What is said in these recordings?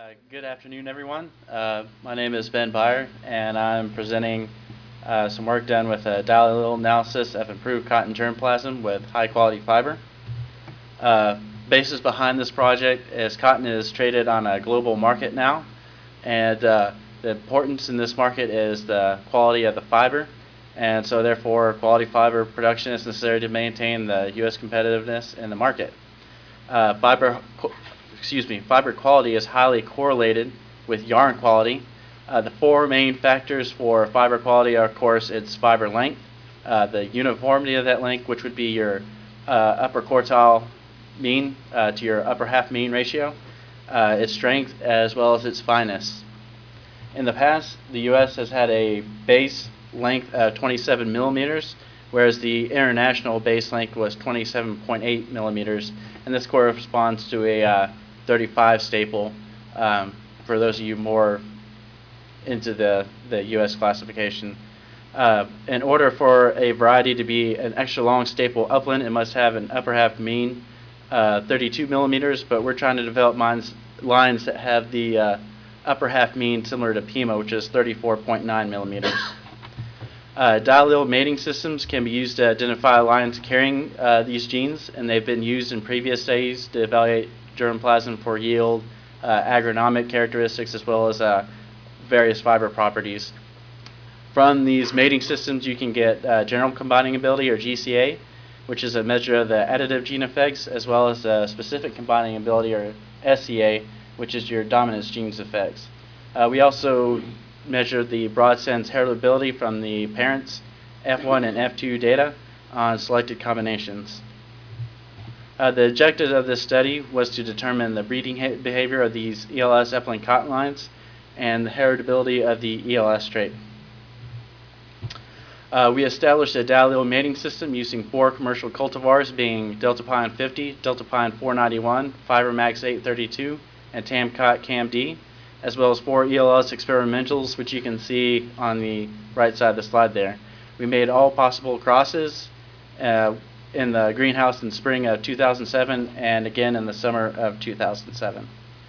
Good afternoon, everyone. My name is Ben Byer, and I'm presenting some work done with a dialytical analysis of improved cotton germplasm with high-quality fiber. Uh, Basis behind this project is cotton is traded on a global market now, and the importance in this market is the quality of the fiber, and so therefore quality fiber production is necessary to maintain the U.S. competitiveness in the market. Fiber fiber quality is highly correlated with yarn quality. The four main factors for fiber quality are, of course, its fiber length, the uniformity of that length, which would be your upper quartile mean to your upper half mean ratio, its strength, as well as its fineness. In the past, the U.S. has had a base length of 27 millimeters, whereas the international base length was 27.8 millimeters, and this corresponds to a 35 staple for those of you more into the U.S. classification. In order for a variety to be an extra long staple upland, it must have an upper half mean 32 millimeters, but we're trying to develop lines that have the upper half mean similar to Pima, which is 34.9 millimeters. Dialyl mating systems can be used to identify lines carrying these genes, and they've been used in previous studies to evaluate germplasm for yield, agronomic characteristics, as well as various fiber properties. From these mating systems, you can get general combining ability, or GCA, which is a measure of the additive gene effects, as well as specific combining ability, or SCA, which is your dominance genes effects. We also measure the broad sense heritability from the parents' F1 and F2 data on selected combinations. The objective of this study was to determine the breeding behavior of these ELS upland cotton lines and the heritability of the ELS trait. We established a dialyl mating system using 4 commercial cultivars, being Delta Pine 50, Delta Pine 491, FiberMax 832, and Tamcot CAMD, as well as 4 ELS experimentals, which you can see on the right side of the slide there. We made all possible crosses in the greenhouse in spring of 2007 and again in the summer of 2007.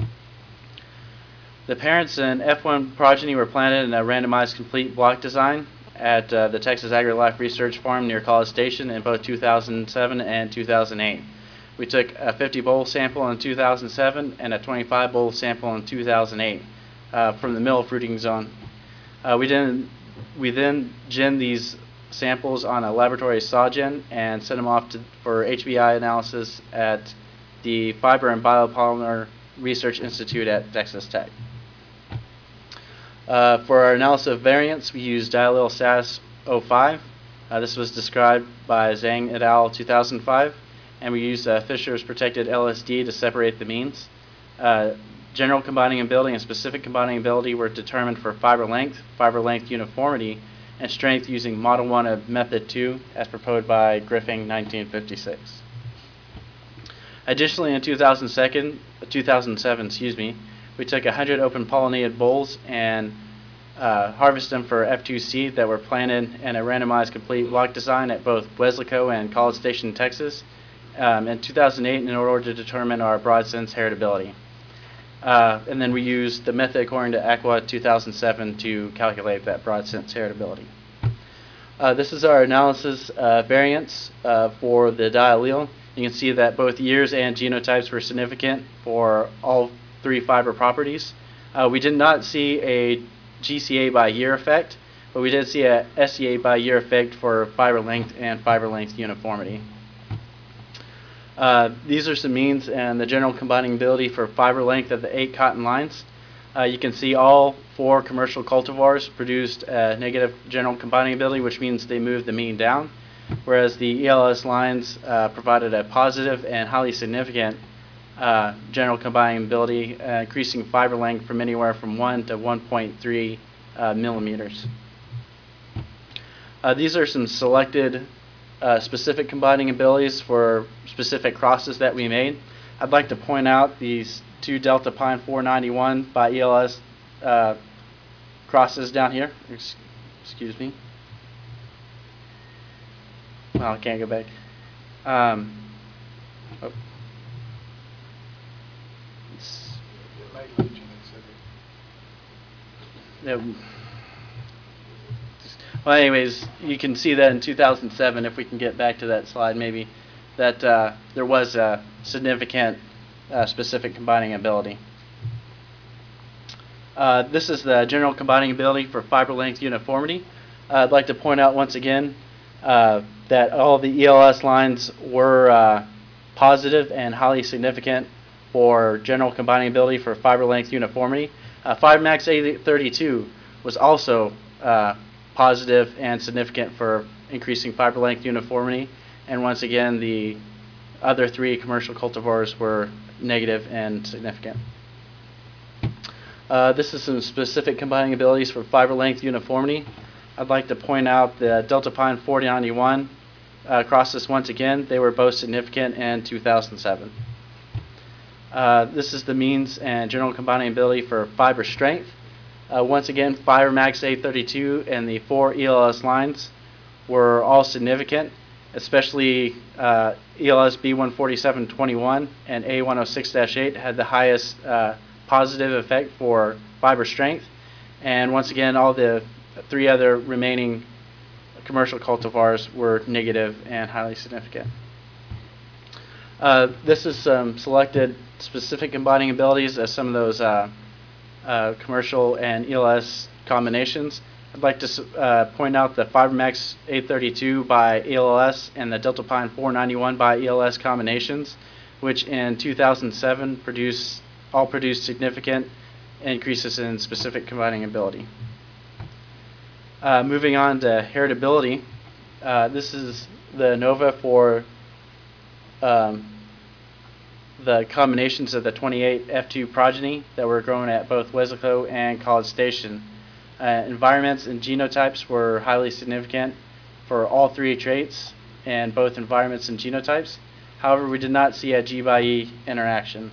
The parents and F1 progeny were planted in a randomized complete block design at the Texas AgriLife Research Farm near College Station in both 2007 and 2008. We took a 50 bowl sample in 2007 and a 25 bowl sample in 2008 from the middle fruiting zone. We then gen these samples on a laboratory saw gen and sent them off for HBI analysis at the Fiber and Biopolymer Research Institute at Texas Tech. For our analysis of variance, we used dialyl SAS 05. This was described by Zhang et al. 2005, and we used Fisher's protected LSD to separate the means. General combining ability and specific combining ability were determined for fiber length uniformity, and strength using Model 1 of Method 2 as proposed by Griffin 1956. Additionally, in 2007, we took 100 open pollinated bolls and harvested them for F2 seed that were planted in a randomized complete block design at both Weslaco and College Station, Texas in 2008 in order to determine our broad sense heritability. And then we used the method according to Aqua 2007 to calculate that broad sense heritability. This is our analysis variance for the diallele. You can see that both years and genotypes were significant for all 3 fiber properties. We did not see a GCA by year effect, but we did see a SCA by year effect for fiber length and fiber length uniformity. These are some means and the general combining ability for fiber length of the 8 cotton lines. You can see all 4 commercial cultivars produced negative general combining ability, which means they moved the mean down, whereas the ELS lines provided a positive and highly significant general combining ability, increasing fiber length from anywhere from 1 to 1.3 millimeters. These are some selected specific combining abilities for specific crosses that we made. I'd like to point out these 2 Delta Pine 491 by ELS crosses down here. Excuse me. Well, I can't go back. Oh. well, anyways, you can see that in 2007, if we can get back to that slide maybe, that there was a significant specific combining ability. This is the general combining ability for fiber length uniformity. I'd like to point out once again that all of the ELS lines were positive and highly significant for general combining ability for fiber length uniformity. FiberMax A32 was also positive and significant for increasing fiber length uniformity, and once again the other three commercial cultivars were negative and significant. This is some specific combining abilities for fiber length uniformity. I'd like to point out the Delta Pine 491 crosses once again. They were both significant in 2007. This is the means and general combining ability for fiber strength. Once again, FiberMax A32 and the 4 ELS lines were all significant, especially ELS B14721 and A106-8 had the highest positive effect for fiber strength. And once again, all the three other remaining commercial cultivars were negative and highly significant. This is some selected specific combining abilities as some of those commercial and ELS combinations. I'd like to point out the FiberMax A32 by ELS and the Delta Pine 491 by ELS combinations, which in 2007 all produced significant increases in specific combining ability. Moving on to heritability, this is the ANOVA for the combinations of the 28 F2 progeny that were grown at both Weslaco and College Station. Environments and genotypes were highly significant for all three traits in both environments and genotypes. However, we did not see a G by E interaction.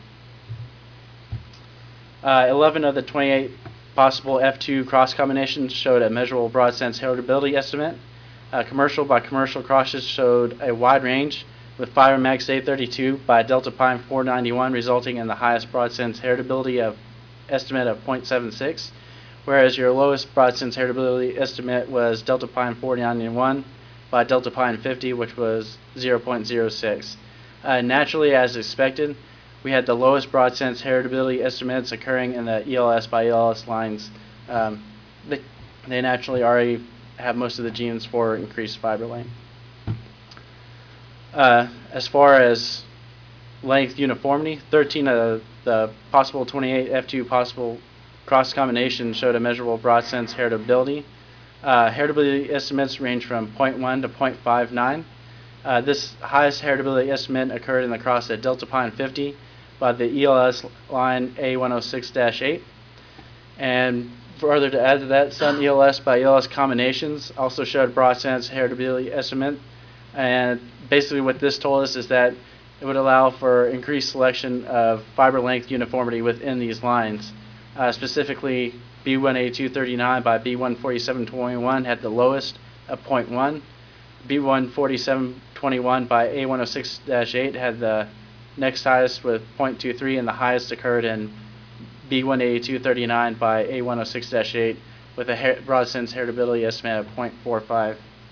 11 of the 28 possible F2 cross combinations showed a measurable broad sense heritability estimate. Commercial by commercial crosses showed a wide range, with FiberMax A32 by Delta Pine 491 resulting in the highest broad sense heritability estimate of 0.76, whereas your lowest broad sense heritability estimate was Delta Pine 491 by Delta Pine 50, which was 0.06. Naturally, as expected, we had the lowest broad sense heritability estimates occurring in the ELS by ELS lines. They naturally already have most of the genes for increased fiber length. As far as length uniformity, 13 of the possible 28 F2 possible cross combinations showed a measurable broad sense heritability. Heritability estimates range from 0.1 to 0.59. This highest heritability estimate occurred in the cross at Delta Pine 50 by the ELS line A106-8. And further to add to that, some ELS by ELS combinations also showed broad sense heritability estimate. And basically what this told us is that it would allow for increased selection of fiber length uniformity within these lines. Specifically, B1A239 by B14721 had the lowest of 0.1. B14721 by A106-8 had the next highest with 0.23, and the highest occurred in B1A239 by A106-8 with a broad sense heritability estimate of 0.45.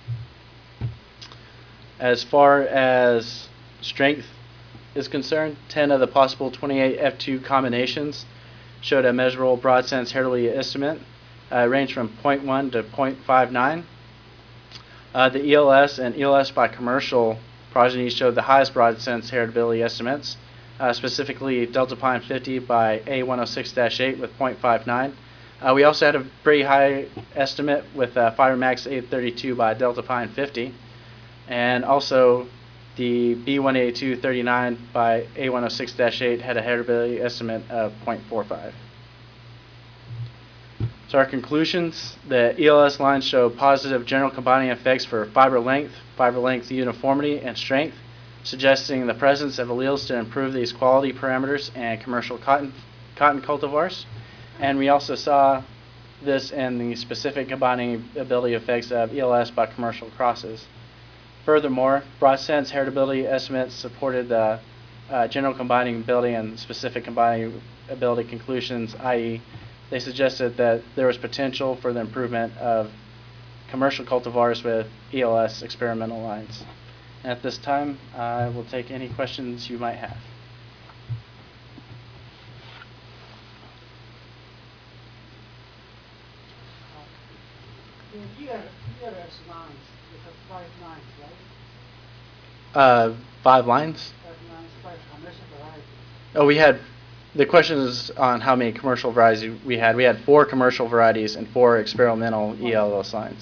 As far as strength is concerned, 10 of the possible 28 F2 combinations showed a measurable broad sense heritability estimate, ranged from 0.1 to 0.59. The ELS and ELS by commercial progeny showed the highest broad sense heritability estimates, specifically Delta Pine 50 by A106-8 with 0.59. We also had a pretty high estimate with FiberMax A32 by Delta Pine 50, and also the B1A239 by A106-8 had a heritability estimate of 0.45. So our conclusions: the ELS lines show positive general combining effects for fiber length uniformity, and strength, suggesting the presence of alleles to improve these quality parameters and commercial cotton cultivars. And we also saw this in the specific combining ability effects of ELS by commercial crosses. Furthermore, broad sense heritability estimates supported the general combining ability and specific combining ability conclusions, i.e. they suggested that there was potential for the improvement of commercial cultivars with ELS experimental lines. And at this time, I will take any questions you might have. You have lines. You have 5 lines, right? 5 lines? 5 lines, 5 commercial varieties. Oh, we had, the question is on how many commercial varieties we had. We had 4 commercial varieties and 4 experimental ELS lines.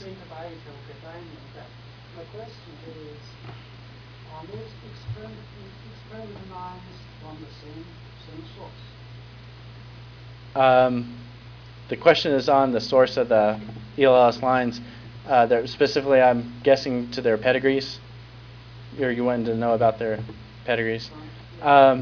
My question is, are those experimental lines from the same source? The question is on the source of the ELS lines. Specifically, I'm guessing to their pedigrees. Or you wanted to know about their pedigrees? I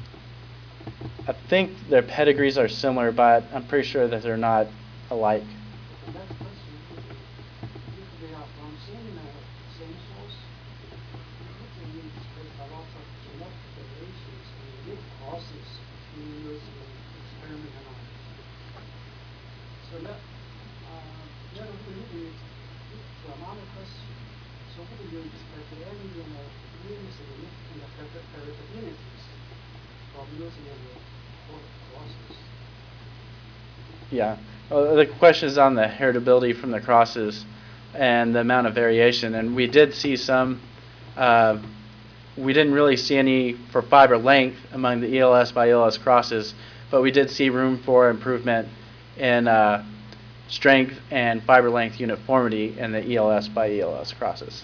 think their pedigrees are similar, but I'm pretty sure that they're not alike. The next question if they are from same source, they need to take a lot of genetic variations and root causes between those experimental lines. So that will lead to another question. So what do you expect any really significant variabilities from using crosses? Yeah. Well, the question is on the heritability from the crosses and the amount of variation. And we did see some, we didn't really see any for fiber length among the ELS by ELS crosses, but we did see room for improvement in strength and fiber length uniformity in the ELS by ELS crosses.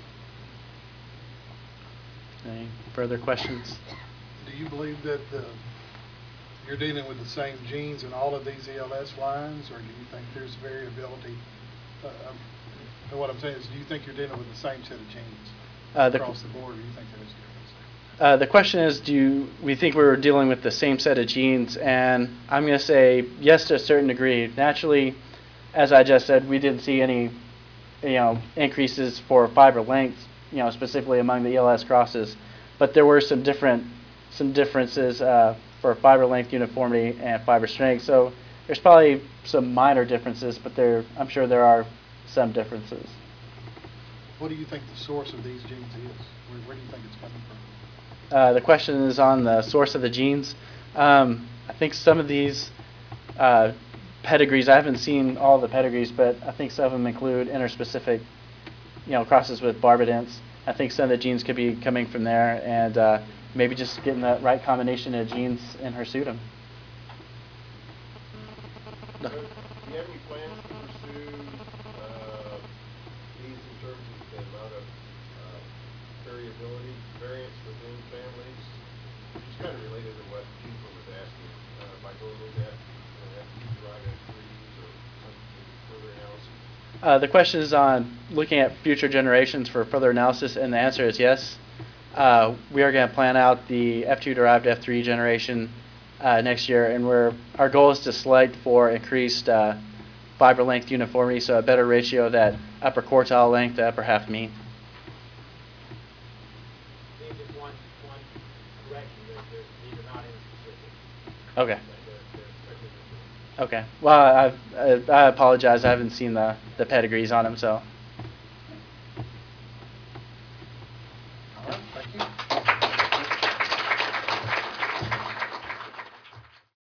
Any further questions? Do you believe that you're dealing with the same genes in all of these ELS lines, or do you think there's variability? What I'm saying is, do you think you're dealing with the same set of genes across the board, or do you think there's differences? The question is, do we think we're dealing with the same set of genes? And I'm going to say yes to a certain degree. Naturally, as I just said, we didn't see any, increases for fiber length, specifically among the ELS crosses, but there were some differences for fiber length uniformity and fiber strength. So there's probably some minor differences, but I'm sure there are some differences. What do you think the source of these genes is? Where do you think it's coming from? The question is on the source of the genes. I think some of these pedigrees, I haven't seen all the pedigrees, but I think some of them include interspecific, crosses with barbidents. I think some of the genes could be coming from there, and maybe just getting the right combination of genes in hirsutum. Do you have any plans to pursue these in terms of the amount of variance within families? Which is kind of related to what Keefer was asking. By going with that, F2-derived F3s or some further analysis? The question is on looking at future generations for further analysis, and the answer is yes. We are going to plan out the F2-derived F3 generation next year, and our goal is to select for increased fiber length uniformity, so a better ratio of that upper quartile length to upper half mean. Just one correction, these are not interspecific. Okay. Okay. Well, I apologize. I haven't seen the pedigrees on them, so.